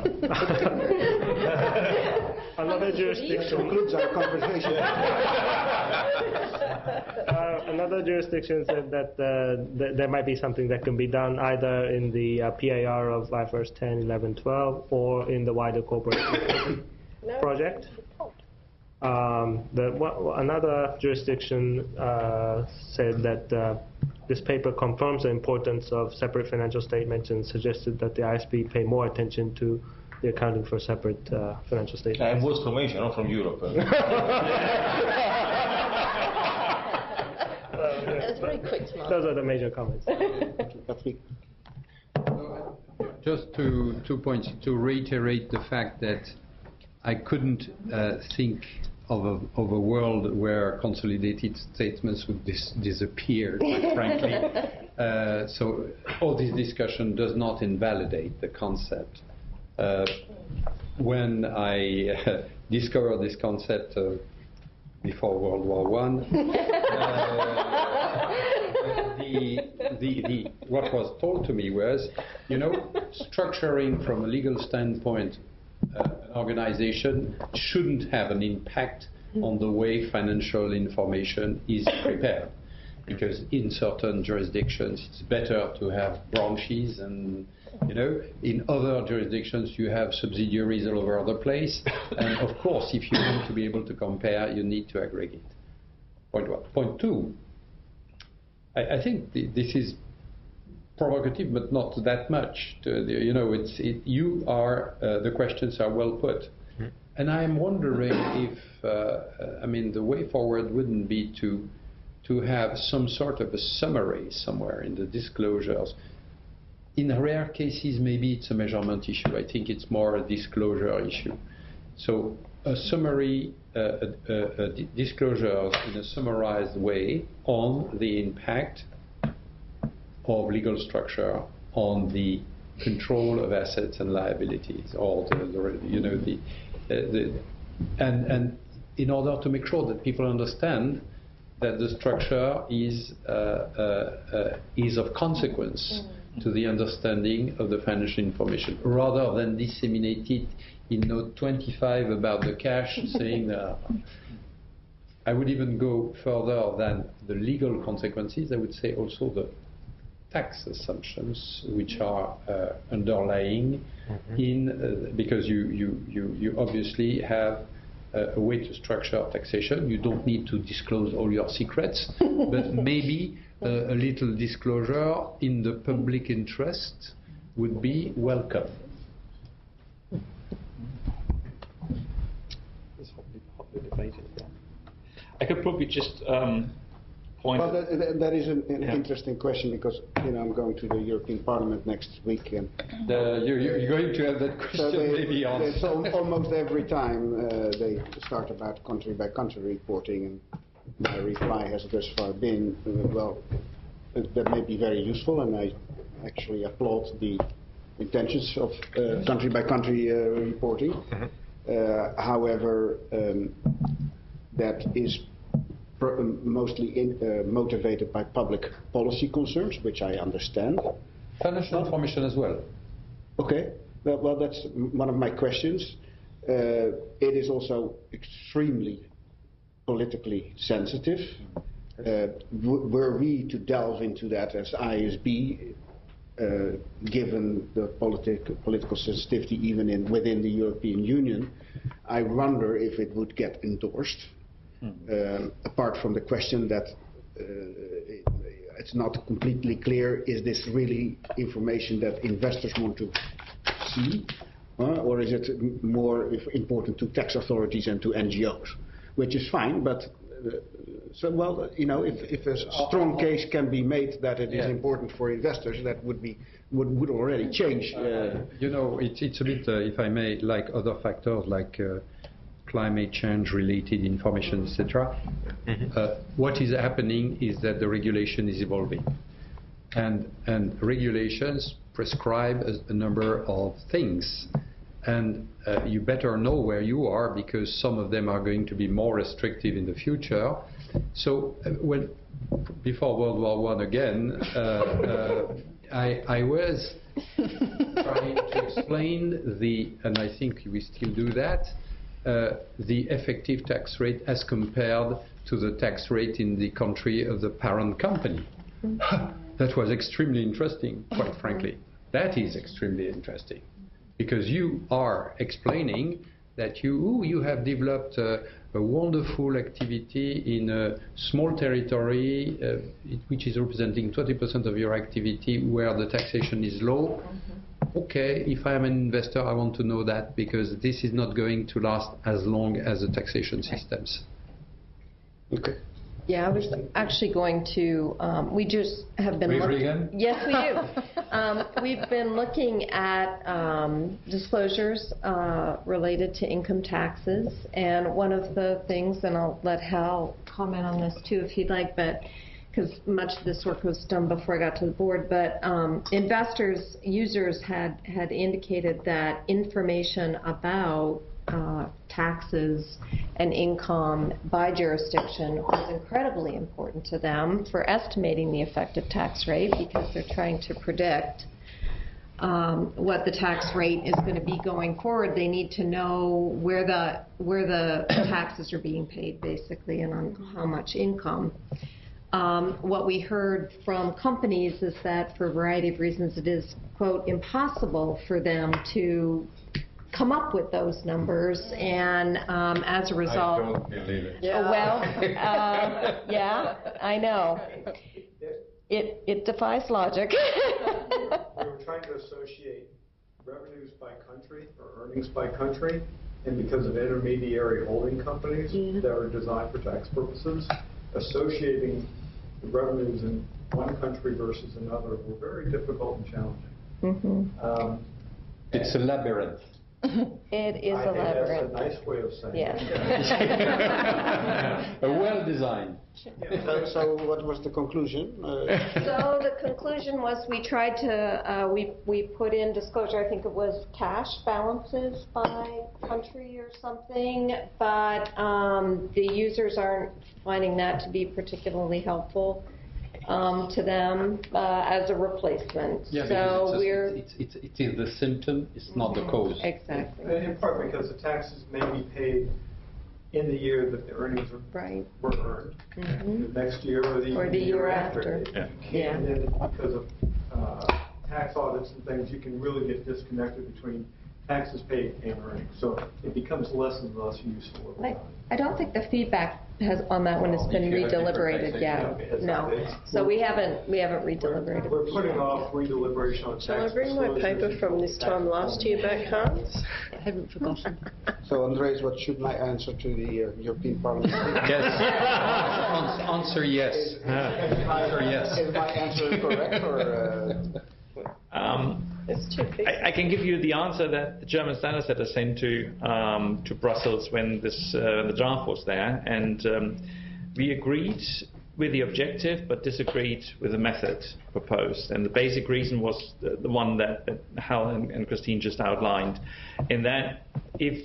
another jurisdiction concludes our conversation. uh, another jurisdiction said that uh, th there might be something that can be done either in the uh, P A R of I F R S ten, eleven, twelve, or in the wider corporate project. Um, the, w another jurisdiction uh, said that uh, this paper confirms the importance of separate financial statements and suggested that the I S B pay more attention to the accounting for separate uh, financial statements. And was from Asia, not from Europe. That's very quick to Those are the major comments. Just two, two points to reiterate the fact that I couldn't uh, think of a, of a world where consolidated statements would dis disappear, quite frankly. Uh, so all this discussion does not invalidate the concept. Uh, when I uh, discovered this concept uh, before World War One, uh, the, the, the, what was told to me was, you know, structuring from a legal standpoint Uh, an organization shouldn't have an impact on the way financial information is prepared, because in certain jurisdictions it's better to have branches, and you know, in other jurisdictions you have subsidiaries all over the place, and of course if you want to be able to compare you need to aggregate. Point one. Point two, I, I think th this is provocative, but not that much. To, you know, it's it, you are uh, the questions are well put, mm-hmm. and I am wondering if uh, I mean the way forward wouldn't be to to have some sort of a summary somewhere in the disclosures. In rare cases, maybe it's a measurement issue. I think it's more a disclosure issue. So a summary, uh, uh, uh, disclosures in a summarized way on the impact of legal structure on the control of assets and liabilities, or the, the you know the, uh, the and and in order to make sure that people understand that the structure is uh, uh, uh, is of consequence mm. to the understanding of the financial information, rather than disseminate it in note twenty-five about the cash, saying that. I would even go further than the legal consequences. I would say also the tax assumptions which are uh, underlying mm-hmm. in uh, because you, you, you, you obviously have uh, a way to structure taxation. You don't need to disclose all your secrets, but maybe uh, a little disclosure in the public interest would be welcome. It's hotly, hotly debated. I could probably just um, point. Well, that, that, that is an, an yeah. interesting question, because you know I'm going to the European Parliament next week, and the, you're, you're going to have that question so they, maybe on. It's al almost every time uh, they start about country by country reporting, and my reply has thus far been, uh, well, uh, that may be very useful, and I actually applaud the intentions of uh, country by country uh, reporting. Mm-hmm. uh, however. Um, that is pr- mostly in, uh, motivated by public policy concerns, which I understand. Financial information as well. Okay, well, well that's one of my questions. Uh, it is also extremely politically sensitive. Uh, w- were we to delve into that as I S B, uh, given the politic, political sensitivity even in, within the European Union, I wonder if it would get endorsed. Hmm. Um, apart from the question that uh, it, it's not completely clear, is this really information that investors want to see? Uh, or is it m- more if important to tax authorities and to N G Os? Which is fine, but uh, so well, you know, if, if a strong case can be made that it is Yeah. important for investors, that would be would, would already change. Uh, You know, it, it's a bit, uh, if I may, like other factors like uh, climate change related information, et cetera. Mm-hmm. Uh, what is happening is that the regulation is evolving. And, and regulations prescribe a, a number of things. And uh, you better know where you are, because some of them are going to be more restrictive in the future. So uh, when, before World War One again, uh, uh, I, I was trying to explain the, and I think we still do that, uh, the effective tax rate as compared to the tax rate in the country of the parent company. That was extremely interesting, quite frankly. That is extremely interesting. Because you are explaining that you, ooh, you have developed uh, a wonderful activity in a small territory, uh, it, which is representing twenty percent of your activity, where the taxation is low. Mm-hmm. Okay, if I'm an investor, I want to know that, because this is not going to last as long as the taxation systems. okay. Yeah, I was actually going to, um, we just have been Briefly looking. again? Yes, we do. um, we've been looking at um, disclosures uh, related to income taxes, and one of the things, and I'll let Hal comment on this too if he'd like, but because much of this work was done before I got to the board, but um, investors, users had, had indicated that information about Uh, taxes and income by jurisdiction was incredibly important to them for estimating the effective tax rate, because they're trying to predict um, what the tax rate is going to be going forward. They need to know where the where the taxes are being paid, basically, and on how much income. Um, what we heard from companies is that for a variety of reasons it is, quote, impossible for them to come up with those numbers, and um, as a result, I don't believe it. yeah. Oh, well, uh, yeah, I know. It it defies logic. We were trying to associate revenues by country or earnings by country, and because of intermediary holding companies yeah. that are designed for tax purposes, associating the revenues in one country versus another were very difficult and challenging. Mm-hmm. Um, it's a labyrinth. It is I a think labyrinth. That's a nice way of saying yeah. it. A well designed. Yeah. So, so what was the conclusion? Uh, so the conclusion was we tried to, uh, we, we put in disclosure, I think it was cash balances by country or something, but um, the users aren't finding that to be particularly helpful. Um, to them uh, as a replacement. Yeah, so it's we're just, it's, it's, it is the symptom, it's not the cause. Exactly. In, in part because the taxes may be paid in the year that the earnings are, right. were earned, mm-hmm. the next year or the, or the year, year after. after. Yeah. Yeah. And then because of uh, tax audits and things, you can really get disconnected between taxes paid and earnings. So it becomes less and less useful over I, time. I don't think the feedback has on that one has Oh, been redeliberated yet. Yeah, No. So we haven't we haven't redeliberated. We're, we're putting off redeliberation on tax. Shall I bring my paper from this time last year back, Hans? I haven't forgotten. so, Andres, what should my answer to the uh, European Parliament be? Yes. Answer yes. Is, is, my, Answer yes. Is my answer correct, or? Uh... Um, I, I can give you the answer that the German Standard Setters sent to um, to Brussels when this uh, the draft was there, and um, we agreed with the objective but disagreed with the method proposed. And the basic reason was the, the one that, that Hal and, and Christine just outlined, in that if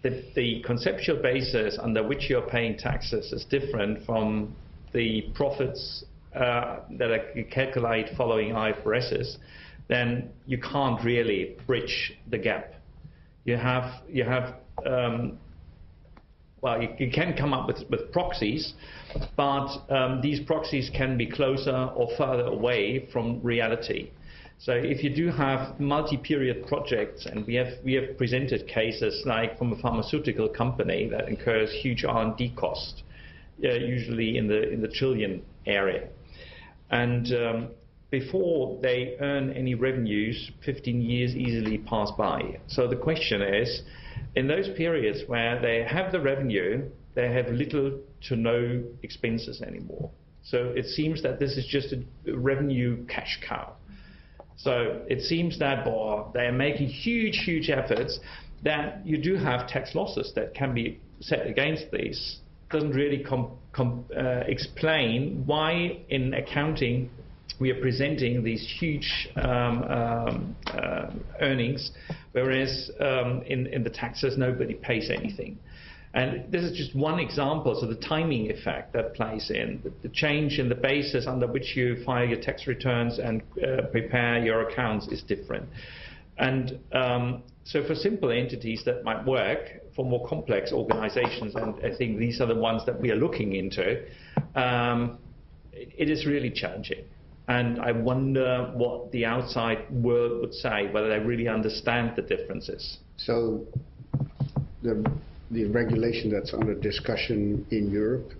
the, the conceptual basis under which you're paying taxes is different from the profits uh, that are calculated following I F R Ss, then you can't really bridge the gap. You have, you have um, well, you, you can come up with, with proxies, but um, these proxies can be closer or further away from reality. So if you do have multi-period projects, and we have we have presented cases like from a pharmaceutical company that incurs huge R and D costs, uh, usually in the in the trillion area, and um, before they earn any revenues, fifteen years easily pass by. So the question is, in those periods where they have the revenue, they have little to no expenses anymore. So it seems that this is just a revenue cash cow. So it seems that boy, they are making huge, huge efforts, that you do have tax losses that can be set against these. Doesn't really com com uh, explain why in accounting we are presenting these huge um, um, uh, earnings, whereas um, in, in the taxes nobody pays anything. And this is just one example, so the timing effect that plays in, the, the change in the basis under which you file your tax returns and uh, prepare your accounts is different. And um, so for simple entities that might work, for more complex organizations, and I think these are the ones that we are looking into, um, it, it is really challenging. And I wonder what the outside world would say, whether they really understand the differences. So the The regulation that's under discussion in Europe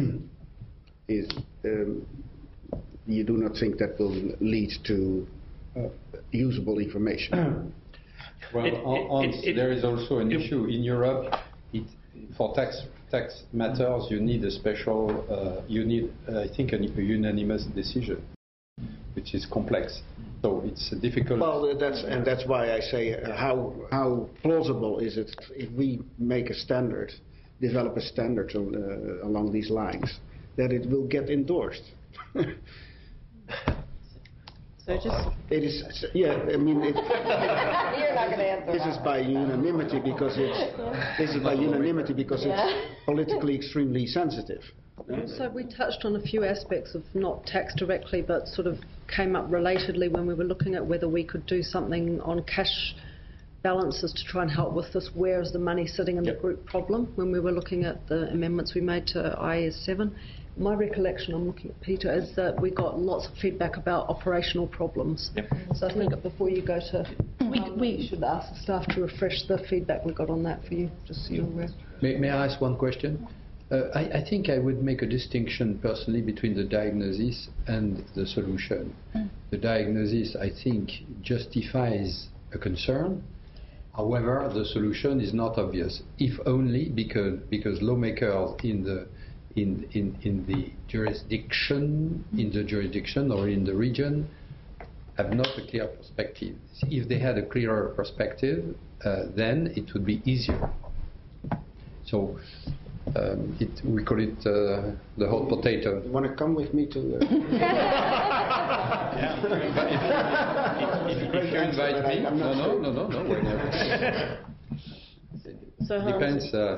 is, um, you do not think that will lead to uh, usable information? Well, It- on, on, it- it- there is also an it- issue in Europe. It, for tax tax matters, you need a special, uh, you need, uh, I think, a, a unanimous decision, which is complex. So it's a difficult. Well, that's and that's why I say uh, how how plausible is it if we make a standard, develop a standard uh, along these lines, that it will get endorsed. So just It is, yeah. I mean, it, You're not going to answer this is by unanimity because it's this is by unanimity because it's politically extremely sensitive. So we touched on a few aspects of not tax directly, but sort of came up relatedly when we were looking at whether we could do something on cash balances to try and help with this. Where is the money sitting in the group problem? When we were looking at the amendments we made to I A S seven, my recollection, I'm looking at Peter, is that we got lots of feedback about operational problems. Yep. So I think that before you go to, we, we should ask the staff to refresh the feedback we got on that for you, just so you're aware. May, may I ask one question? Uh, I, I think I would make a distinction personally between the diagnosis and the solution. Mm. The diagnosis, I think, justifies a concern. However, the solution is not obvious, if only because because lawmakers in the in in in the jurisdiction in the jurisdiction or in the region have not a clear perspective. If they had a clearer perspective, uh, then it would be easier. So. Um, it, we call it uh, the hot potato. You want to come with me to? Uh... yeah. if, if, if you invite me, no, no, no, no, no, whenever. So Depends. Uh,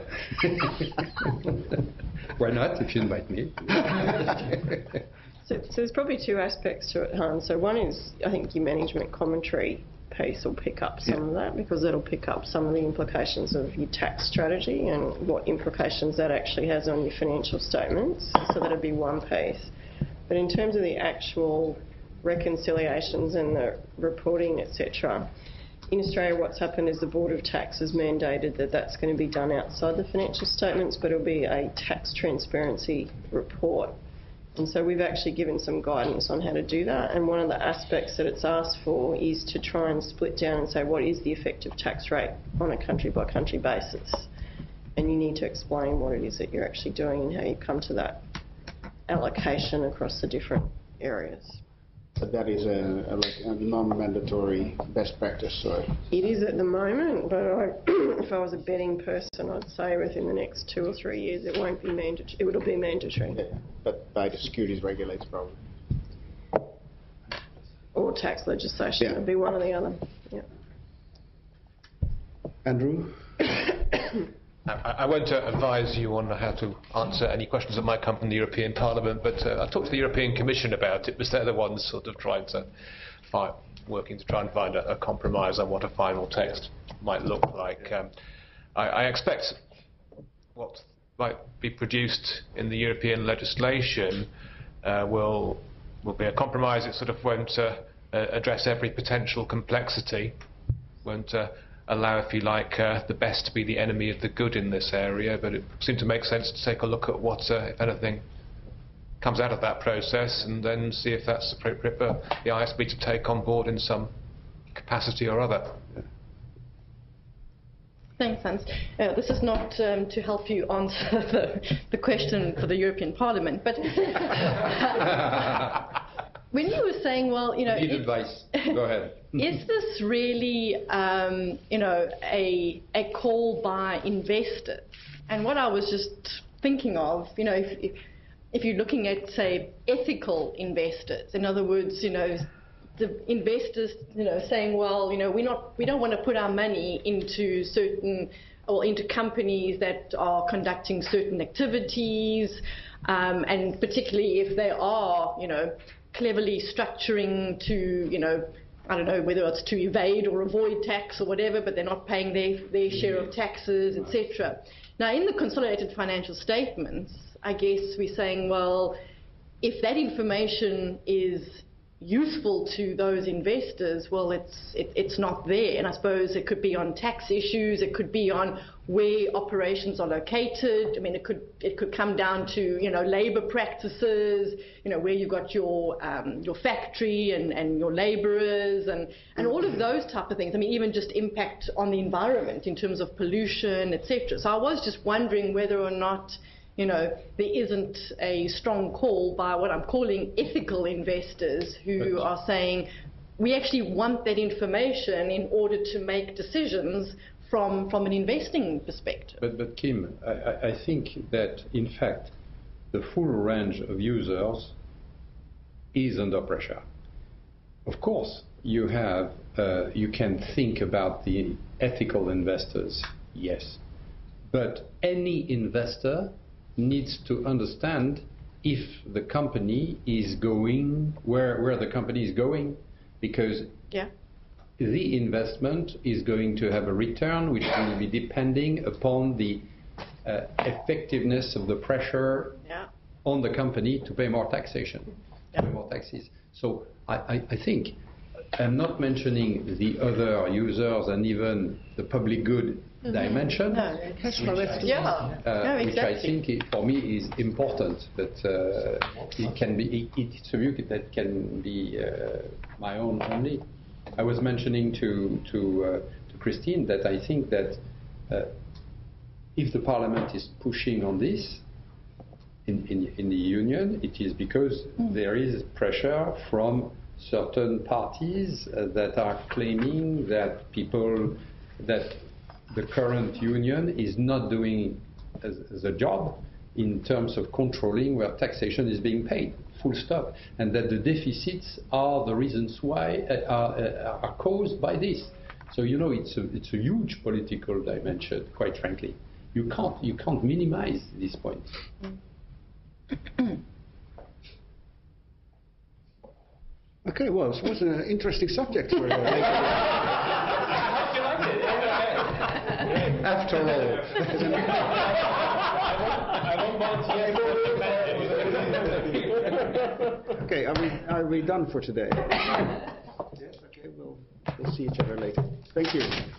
why not? If you invite me. So, so there's probably two aspects to it, Hans. So one is, I think, your management commentary piece will pick up some yeah. of that, because it'll pick up some of the implications of your tax strategy and what implications that actually has on your financial statements. So that'll be one piece. But in terms of the actual reconciliations and the reporting, et cetera, in Australia what's happened is the Board of Tax has mandated that that's going to be done outside the financial statements, but it'll be a tax transparency report. And so we've actually given some guidance on how to do that, and one of the aspects that it's asked for is to try and split down and say what is the effective tax rate on a country by country basis, and you need to explain what it is that you're actually doing and how you come to that allocation across the different areas. But that is a, a, like a non-mandatory best practice, or? It is at the moment, but I, if I was a betting person, I'd say within the next two or three years it won't be mandatory. It will be mandatory. Yeah, but by the securities regulators, probably. Or tax legislation. Yeah. It'll be one or the other. Yeah. Andrew? I, I won't uh, advise you on how to answer any questions that might come from the European Parliament, but uh, I talked to the European Commission about it, because they're the ones sort of trying to find, working to try and find a, a compromise on what a final text might look like. Um, I, I expect what might be produced in the European legislation uh, will will be a compromise. It sort of won't uh, uh, address every potential complexity, won't uh, allow, if you like, uh, the best to be the enemy of the good in this area, but it seemed to make sense to take a look at what, uh, if anything, comes out of that process, and then see if that's appropriate for the I S B to take on board in some capacity or other. Thanks, Hans. Uh, this is not um, to help you answer the, the question for the European Parliament, but when you were saying, well, you know, Need it, advice. Go ahead. is this really, um, you know, a a call by investors? And what I was just thinking of, you know, if if, if you're looking at, say, ethical investors, in other words, you know, the investors, you know, saying, well, you know, we're not, we don't want to put our money into certain, or into companies that are conducting certain activities, um, and particularly if they are, you know, cleverly structuring to, you know, I don't know whether it's to evade or avoid tax or whatever, but they're not paying their, their share of taxes, et cetera. Now, in the consolidated financial statements, I guess we're saying, well, if that information is useful to those investors, well, it's it, it's not there. And I suppose it could be on tax issues, it could be on where operations are located. I mean, it could it could come down to, you know, labour practices, you know, where you've got your um, your factory and, and your labourers and, and all of those type of things. I mean, even just impact on the environment in terms of pollution, et cetera. So I was just wondering whether or not, you know, there isn't a strong call by what I'm calling ethical investors who but are saying, we actually want that information in order to make decisions from, from an investing perspective. But, but Kim, I, I- I think that, in fact, the full range of users is under pressure. Of course, you have, uh, you can think about the ethical investors, yes. But any investor needs to understand if the company is going, where, where the company is going, because Yeah. the investment is going to have a return which will be depending upon the uh, effectiveness of the pressure Yeah. on the company to pay more taxation, to pay more taxes. So I, I, I think, I'm not mentioning the other users and even the public good dimension, No, Cash flow estimation. yeah. uh, No, which I exactly. think i- for me is important, but uh, it can be, it, it's a view that can be uh, my own only. I was mentioning to to, uh, to Christine that I think that uh, if the Parliament is pushing on this in, in, in the Union, it is because Mm. there is pressure from certain parties uh, that are claiming that people, that the current Union is not doing the job in terms of controlling where taxation is being paid, full stop, and that the deficits are the reasons why uh, are, uh, are caused by this. So you know, it's a it's a huge political dimension, quite frankly. You can't you can't minimize this point. Okay, well, it was an interesting subject. For, uh, after all. Okay, are we, are we done for today? Yes, okay, we'll, we'll see each other later. Thank you.